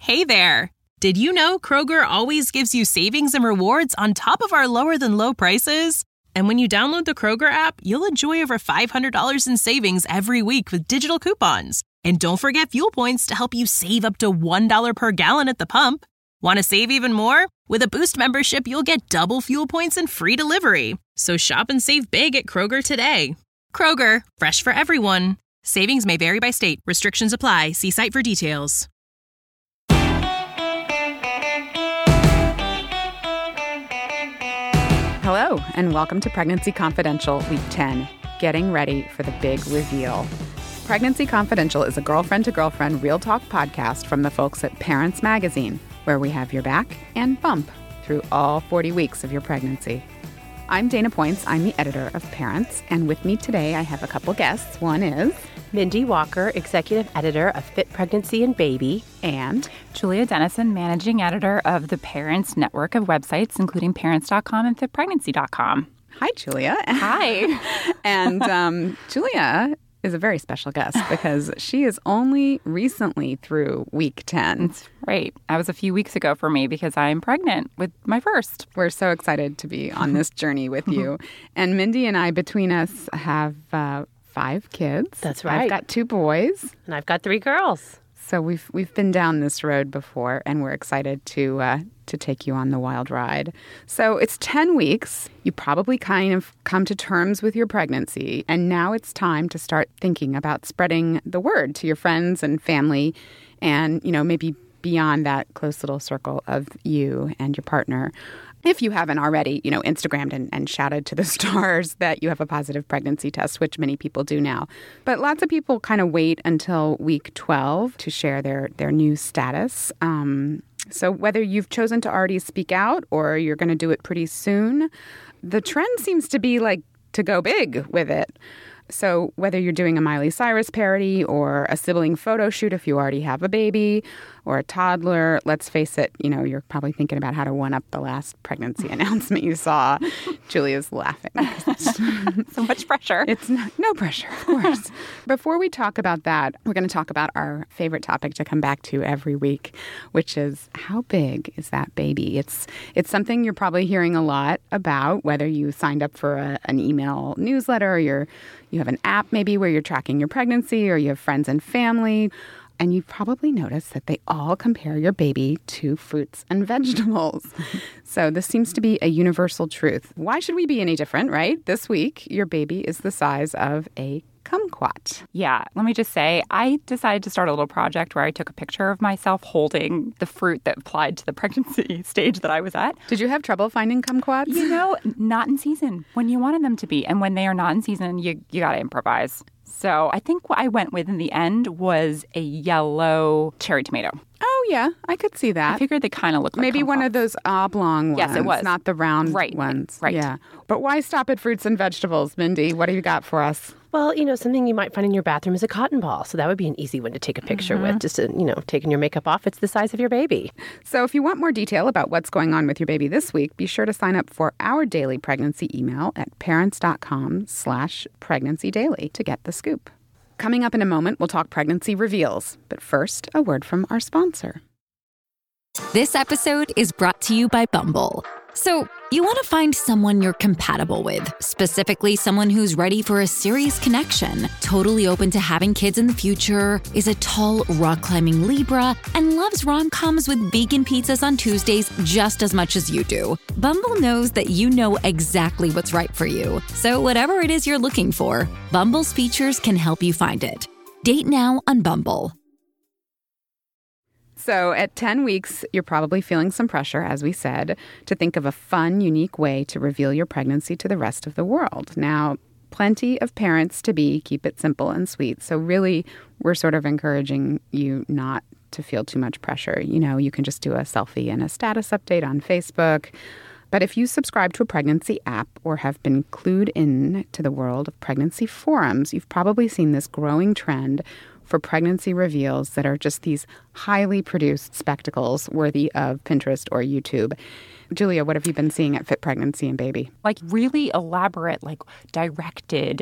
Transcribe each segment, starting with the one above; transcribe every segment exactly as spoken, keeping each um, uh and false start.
Hey there! Did you know Kroger always gives you savings and rewards on top of our lower-than-low prices? And when you download the Kroger app, you'll enjoy over five hundred dollars in savings every week with digital coupons. And don't forget fuel points to help you save up to one dollar per gallon at the pump. Want to save even more? With a Boost membership, you'll get double fuel points and free delivery. So shop and save big at Kroger today. Kroger, fresh for everyone. Savings may vary by state. Restrictions apply. See site for details. Hello, and welcome to Pregnancy Confidential, Week ten, getting ready for the big reveal. Pregnancy Confidential is a girlfriend-to-girlfriend real talk podcast from the folks at Parents Magazine, where we have your back and bump through all forty weeks of your pregnancy. I'm Dana Points. I'm the editor of Parents, and with me today I have a couple guests. One is Mindy Walker, executive editor of Fit Pregnancy and Baby, and Julia Dennison, managing editor of the Parents Network of websites, including parents dot com and fit pregnancy dot com. Hi, Julia. Hi. and um, Julia is a very special guest because she is only recently through week ten. That's right. That was a few weeks ago for me because I'm pregnant with my first. We're so excited to be on this journey with you. And Mindy and I, between us, have uh, five kids. That's right. I've got two boys. And I've got three girls. So we've we've been down this road before, and we're excited to uh, to take you on the wild ride. So it's ten weeks. You probably kind of come to terms with your pregnancy, and now it's time to start thinking about spreading the word to your friends and family, and you know maybe beyond that close little circle of you and your partner. If you haven't already, you know, Instagrammed and, and shouted to the stars that you have a positive pregnancy test, which many people do now. But lots of people kind of wait until week twelve to share their, their new status. Um, so whether you've chosen to already speak out or you're going to do it pretty soon, the trend seems to be like to go big with it. So whether you're doing a Miley Cyrus parody or a sibling photo shoot if you already have a baby or a toddler, let's face it, you know, you're probably thinking about how to one-up the last pregnancy announcement you saw. Julia's laughing. So much pressure. It's not, no pressure, of course. Before we talk about that, we're going to talk about our favorite topic to come back to every week, which is how big is that baby? It's it's something you're probably hearing a lot about, whether you signed up for a, an email newsletter or you're You have an app maybe where you're tracking your pregnancy, or you have friends and family, and you've probably noticed that they all compare your baby to fruits and vegetables. So this seems to be a universal truth. Why should we be any different, right? This week, your baby is the size of a kumquat. Yeah, let me just say, I decided to start a little project where I took a picture of myself holding the fruit that applied to the pregnancy stage that I was at. Did you have trouble finding kumquats? You know, not in season when you wanted them to be. And when they are not in season, you, you got to improvise. So I think what I went with in the end was a yellow cherry tomato. Oh, yeah. I could see that. I figured they kind of look like Maybe kumquats. one of those oblong ones. Yes, it was. Not the round right, ones. Right. Yeah. But why stop at fruits and vegetables, Mindy? What have you got for us? Well, you know, something you might find in your bathroom is a cotton ball. So that would be an easy one to take a picture mm-hmm. with. Just, to, you know, taking your makeup off. It's the size of your baby. So if you want more detail about what's going on with your baby this week, be sure to sign up for our daily pregnancy email at parents.com slash pregnancy daily to get the scoop. Coming up in a moment, we'll talk pregnancy reveals. But first, a word from our sponsor. This episode is brought to you by Bumble. So, you want to find someone you're compatible with, specifically someone who's ready for a serious connection, totally open to having kids in the future, is a tall, rock-climbing Libra, and loves rom-coms with vegan pizzas on Tuesdays just as much as you do. Bumble knows that you know exactly what's right for you. So whatever it is you're looking for, Bumble's features can help you find it. Date now on Bumble. So at ten weeks, you're probably feeling some pressure, as we said, to think of a fun, unique way to reveal your pregnancy to the rest of the world. Now, plenty of parents-to-be keep it simple and sweet. So really, we're sort of encouraging you not to feel too much pressure. You know, you can just do a selfie and a status update on Facebook. But if you subscribe to a pregnancy app or have been clued in to the world of pregnancy forums, you've probably seen this growing trend for pregnancy reveals that are just these highly produced spectacles worthy of Pinterest or YouTube. Julia, what have you been seeing at Fit Pregnancy and Baby? Like really elaborate, like directed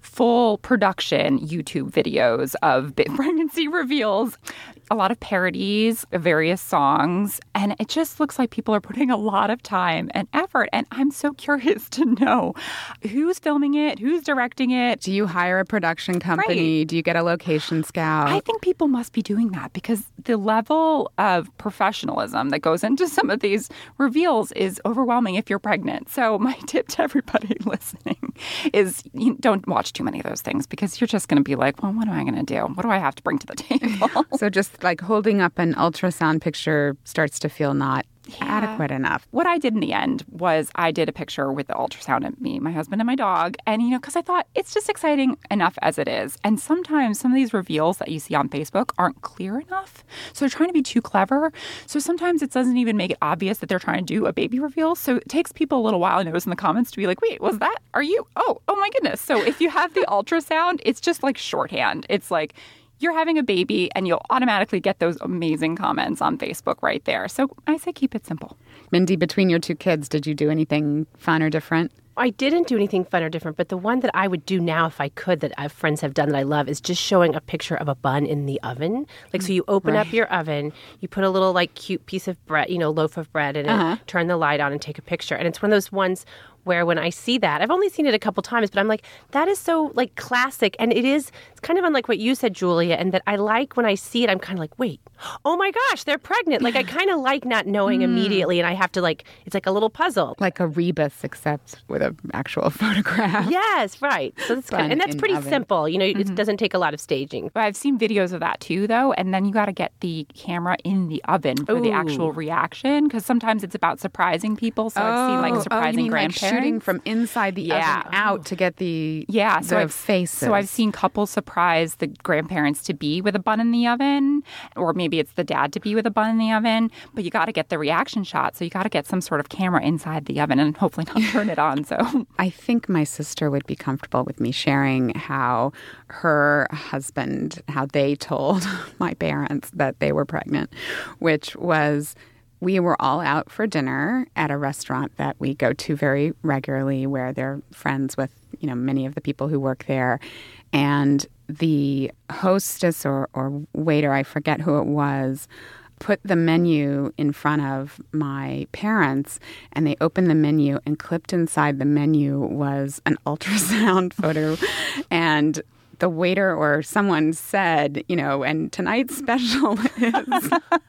full production YouTube videos of pregnancy reveals, a lot of parodies of various songs, and it just looks like people are putting a lot of time and effort. And I'm so curious to know who's filming it, who's directing it. Do you hire a production company? Right. Do you get a location scout? I think people must be doing that because the level of professionalism that goes into some of these reveals is overwhelming if you're pregnant. So my tip to everybody listening is you don't watch too many of those things because you're just going to be like, well, what am I going to do? What do I have to bring to the table? So just like holding up an ultrasound picture starts to feel not yeah. adequate enough. What I did in the end was I did a picture with the ultrasound of me, my husband, and my dog. And, you know, because I thought it's just exciting enough as it is. And sometimes some of these reveals that you see on Facebook aren't clear enough. So they're trying to be too clever. So sometimes it doesn't even make it obvious that they're trying to do a baby reveal. So it takes people a little while, I notice in the comments, to be like, wait, was that? Are you? Oh, oh my goodness. So if you have the ultrasound, it's just like shorthand. It's like, you're having a baby, and you'll automatically get those amazing comments on Facebook right there. So I say keep it simple. Mindy, between your two kids, did you do anything fun or different? I didn't do anything fun or different, but the one that I would do now if I could that I have friends have done that I love is just showing a picture of a bun in the oven. Like, so you open right. up your oven, you put a little, like, cute piece of bread, you know, loaf of bread in uh-huh. it, turn the light on and take a picture. And it's one of those ones where when I see that, I've only seen it a couple times, but I'm like, that is so, like, classic. And it is, it's kind of unlike what you said, Julia, and that I like when I see it, I'm kind of like, wait, oh my gosh, they're pregnant. Like, I kind of like not knowing mm. immediately, and I have to, like, it's like a little puzzle. Like a rebus, except with an actual photograph. Yes, right. So that's kind of, and that's pretty oven. simple. You know, mm-hmm. it doesn't take a lot of staging. But I've seen videos of that too, though, and then you got to get the camera in the oven for Ooh. the actual reaction, because sometimes it's about surprising people. So oh, I've seen, like, surprising oh, you mean grandparents. Like shooting from inside the yeah. oven out to get the, yeah, so the I've, faces. So I've seen couples surprise the grandparents to be with a bun in the oven, or maybe it's the dad to be with a bun in the oven, but you got to get the reaction shot. So you got to get some sort of camera inside the oven and hopefully not turn it on. So I think my sister would be comfortable with me sharing how her husband, how they told my parents that they were pregnant, which was we were all out for dinner at a restaurant that we go to very regularly where they're friends with, you know, many of the people who work there. And the hostess or, or waiter, I forget who it was, put the menu in front of my parents, and they opened the menu, and clipped inside the menu was an ultrasound photo. And the waiter or someone said, you know, and tonight's special is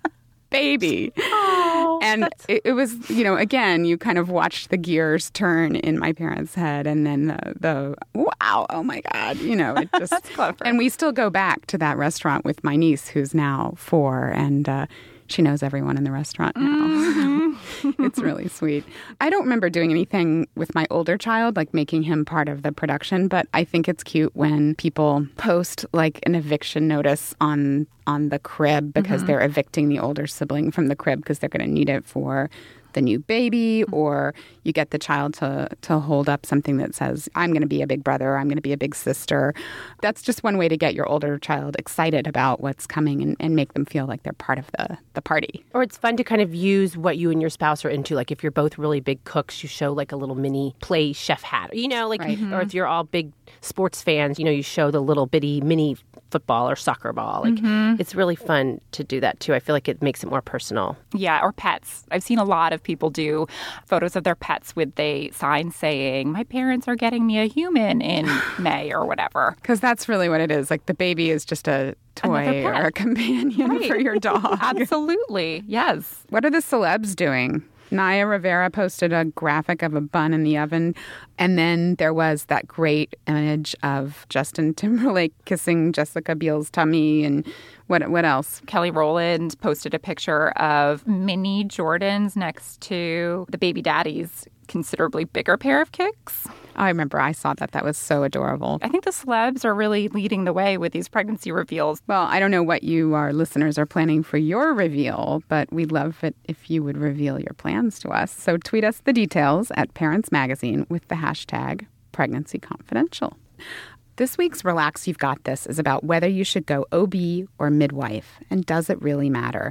baby. Oh, and it, it was, you know, again, you kind of watched the gears turn in my parents' head, and then the, the wow, oh my God, you know, it just, that's clever. And we still go back to that restaurant with my niece, who's now four, and uh, she knows everyone in the restaurant now. Mm-hmm. It's really sweet. I don't remember doing anything with my older child, like making him part of the production, but I think it's cute when people post like an eviction notice on on the crib because mm-hmm. they're evicting the older sibling from the crib because they're going to need it for the new baby, or you get the child to to hold up something that says, I'm going to be a big brother, I'm going to be a big sister. That's just one way to get your older child excited about what's coming and, and make them feel like they're part of the, the party. Or it's fun to kind of use what you and your spouse are into. Like if you're both really big cooks, you show like a little mini play chef hat, you know, like, right. mm-hmm. or if you're all big sports fans, you know, you show the little bitty mini football or soccer ball. Like mm-hmm. it's really fun to do that too. I feel like it makes it more personal. Yeah, or pets. I've seen a lot of people do photos of their pets with a sign saying, my parents are getting me a human in May or whatever. Because that's really what it is. Like the baby is just a toy or a companion right. for your dog. Absolutely. Yes. What are the celebs doing? Naya Rivera posted a graphic of a bun in the oven. And then there was that great image of Justin Timberlake kissing Jessica Biel's tummy. And what what else? Kelly Rowland posted a picture of mini Jordans next to the baby daddy's considerably bigger pair of kicks. I remember I saw that. That was so adorable. I think the celebs are really leading the way with these pregnancy reveals. Well, I don't know what you, our listeners, are planning for your reveal, but we'd love it if you would reveal your plans to us. So tweet us the details at Parents Magazine with the hashtag Pregnancy Confidential. This week's Relax You've Got This is about whether you should go O B or midwife, and does it really matter?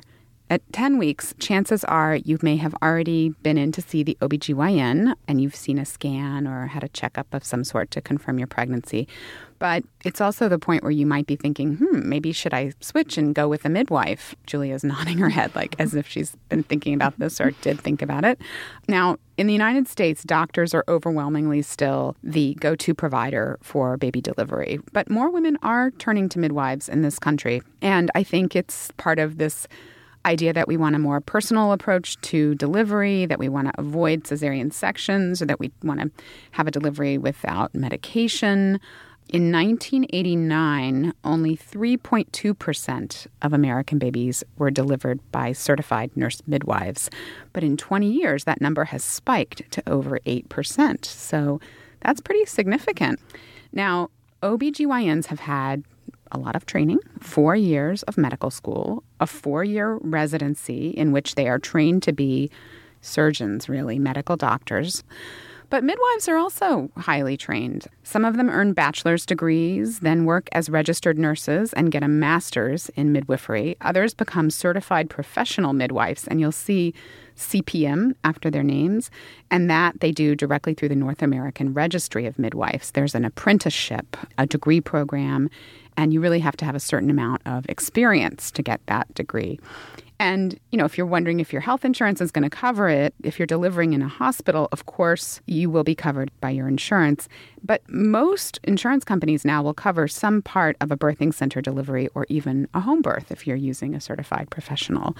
At ten weeks, chances are you may have already been in to see the O B G Y N and you've seen a scan or had a checkup of some sort to confirm your pregnancy. But it's also the point where you might be thinking, hmm, maybe should I switch and go with a midwife? Julia's nodding her head like as if she's been thinking about this or did think about it. Now, in the United States, doctors are overwhelmingly still the go-to provider for baby delivery. But more women are turning to midwives in this country. And I think it's part of this idea that we want a more personal approach to delivery, that we want to avoid cesarean sections, or that we want to have a delivery without medication. In nineteen eighty-nine, only three point two percent of American babies were delivered by certified nurse midwives. But in twenty years, that number has spiked to over eight percent. So that's pretty significant. Now, O B G Y Ns have had a lot of training, four years of medical school, a four-year residency in which they are trained to be surgeons, really, medical doctors. But midwives are also highly trained. Some of them earn bachelor's degrees, then work as registered nurses and get a master's in midwifery. Others become certified professional midwives, and you'll see C P M after their names, and that they do directly through the North American Registry of Midwives. There's an apprenticeship, a degree program, and you really have to have a certain amount of experience to get that degree. And, you know, if you're wondering if your health insurance is going to cover it, if you're delivering in a hospital, of course, you will be covered by your insurance. But most insurance companies now will cover some part of a birthing center delivery or even a home birth if you're using a certified professional.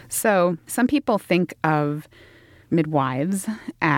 So some people think of midwives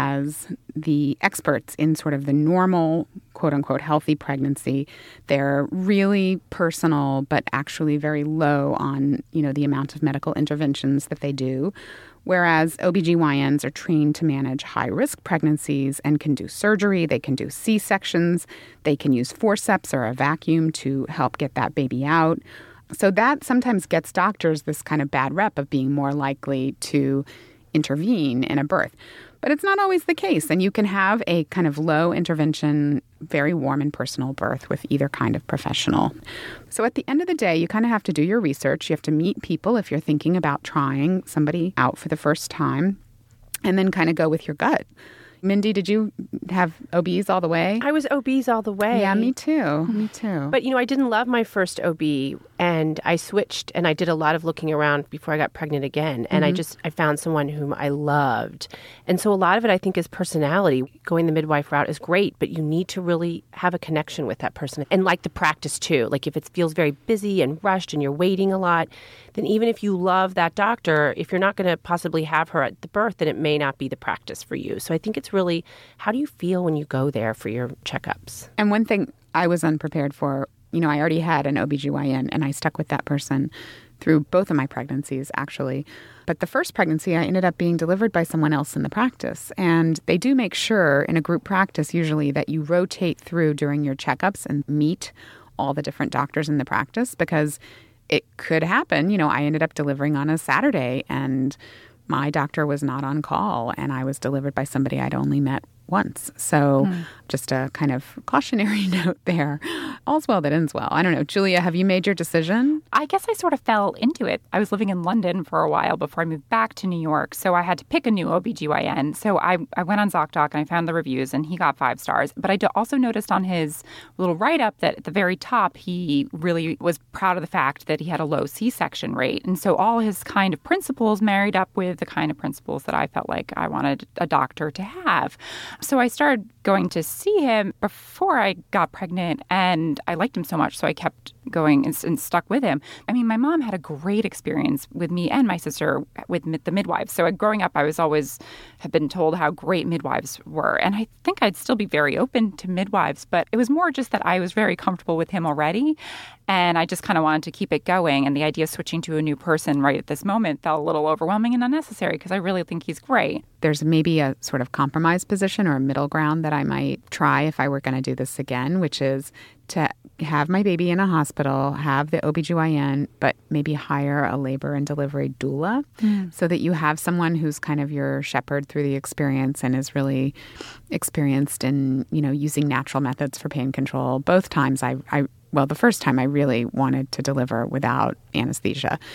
as the experts in sort of the normal, quote-unquote, healthy pregnancy. They're really personal, but actually very low on, you know, the amount of medical interventions that they do. Whereas O B G Y Ns are trained to manage high-risk pregnancies and can do surgery, they can do C-sections, they can use forceps or a vacuum to help get that baby out. So that sometimes gets doctors this kind of bad rep of being more likely to intervene in a birth. But it's not always the case. And you can have a kind of low intervention, very warm and personal birth with either kind of professional. So at the end of the day, you kind of have to do your research. You have to meet people if you're thinking about trying somebody out for the first time, and then kind of go with your gut. Mindy, did you have O Bs all the way? I was O Bs all the way. Yeah, me too. Me too. But, you know, I didn't love my first O B, and I switched, and I did a lot of looking around before I got pregnant again. And mm-hmm. I just, I found someone whom I loved. And so a lot of it, I think, is personality. Going the midwife route is great, but you need to really have a connection with that person. And like the practice, too. Like if it feels very busy and rushed and you're waiting a lot, then even if you love that doctor, if you're not going to possibly have her at the birth, then it may not be the practice for you. So I think it's really, how do you feel when you go there for your checkups? And one thing I was unprepared for, you know, I already had an O B G Y N and I stuck with that person through both of my pregnancies, actually. But the first pregnancy, I ended up being delivered by someone else in the practice. And they do make sure in a group practice usually that you rotate through during your checkups and meet all the different doctors in the practice, because it could happen. You know, I ended up delivering on a Saturday and my doctor was not on call and I was delivered by somebody I'd only met once. So mm. just a kind of cautionary note there. All's well that ends well. I don't know. Julia, have you made your decision? I guess I sort of fell into it. I was living in London for a while before I moved back to New York. So I had to pick a new O B G Y N. So I, I went on ZocDoc and I found the reviews and he got five stars. But I also noticed on his little write-up that at the very top, he really was proud of the fact that he had a low C-section rate. And so all his kind of principles married up with the kind of principles that I felt like I wanted a doctor to have. So I started going to see him before I got pregnant, and I liked him so much, so I kept going and, and stuck with him. I mean, my mom had a great experience with me and my sister with mid- the midwives. So growing up, I was always have been told how great midwives were, and I think I'd still be very open to midwives, but it was more just that I was very comfortable with him already, and I just kind of wanted to keep it going. And the idea of switching to a new person right at this moment felt a little overwhelming and unnecessary because I really think he's great. There's maybe a sort of compromise position or a middle ground that I might try if I were going to do this again, which is to have my baby in a hospital, have the O B G Y N, but maybe hire a labor and delivery doula mm. so that you have someone who's kind of your shepherd through the experience and is really experienced in, you know, using natural methods for pain control. Both times I, I well, the first time I really wanted to deliver without anesthesia.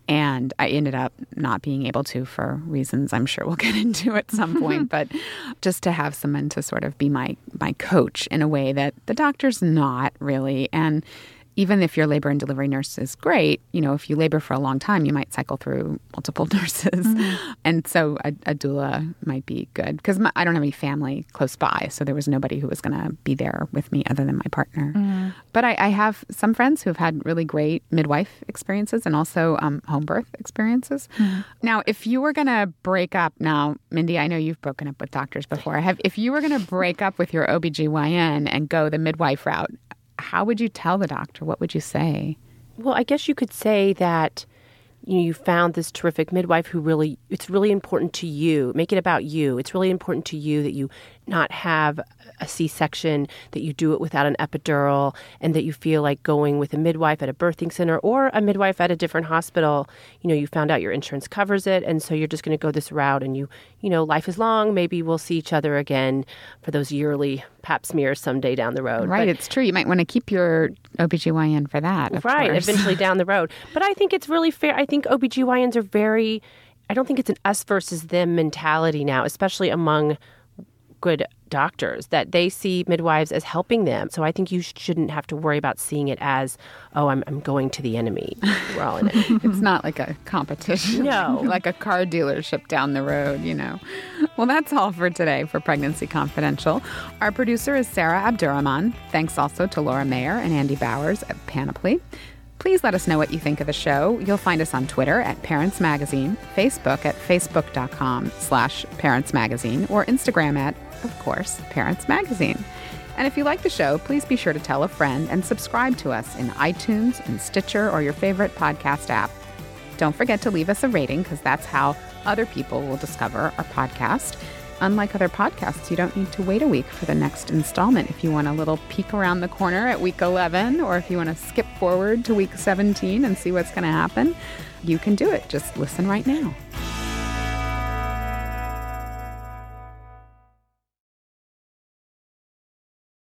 And I ended up not being able to for reasons I'm sure we'll get into at some point. But just to have someone to sort of be my, my coach in a way that the doctor's not really. And even if your labor and delivery nurse is great, you know, if you labor for a long time, you might cycle through multiple nurses. Mm-hmm. And so a, a doula might be good because I don't have any family close by. So there was nobody who was going to be there with me other than my partner. Mm-hmm. But I, I have some friends who have had really great midwife experiences and also um, home birth experiences. Mm-hmm. Now, if you were going to break up, now, Mindy, I know you've broken up with doctors before. Have, if you were going to break up with your O B G Y N and go the midwife route, how would you tell the doctor? What would you say? Well, I guess you could say that you know, you found this terrific midwife who really, it's really important to you. Make it about you. It's really important to you that you not have a C-section, that you do it without an epidural, and that you feel like going with a midwife at a birthing center or a midwife at a different hospital. You know, you found out your insurance covers it, and so you're just going to go this route. And you, you know, life is long. Maybe we'll see each other again for those yearly pap smears someday down the road. Right, but, it's true. You might want to keep your O B G Y N for that, of Right, course. eventually down the road. But I think it's really fair. I think O B G Y Ns are very, I don't think it's an us versus them mentality now, especially among good doctors, that they see midwives as helping them. So I think you shouldn't have to worry about seeing it as, oh, I'm, I'm going to the enemy. We're all in it. It's not like a competition. No. Like a car dealership down the road, you know. Well, that's all for today for Pregnancy Confidential. Our producer is Sarah Abdurrahman. Thanks also to Laura Mayer and Andy Bowers at Panoply. Please let us know what you think of the show. You'll find us on Twitter at Parents Magazine, Facebook at facebook.com slash Parents Magazine, or Instagram at, of course, Parents Magazine. And if you like the show, please be sure to tell a friend and subscribe to us in iTunes and Stitcher or your favorite podcast app. Don't forget to leave us a rating because that's how other people will discover our podcast. Unlike other podcasts, you don't need to wait a week for the next installment. If you want a little peek around the corner at week eleven, or if you want to skip forward to week seventeen and see what's going to happen, you can do it. Just listen right now.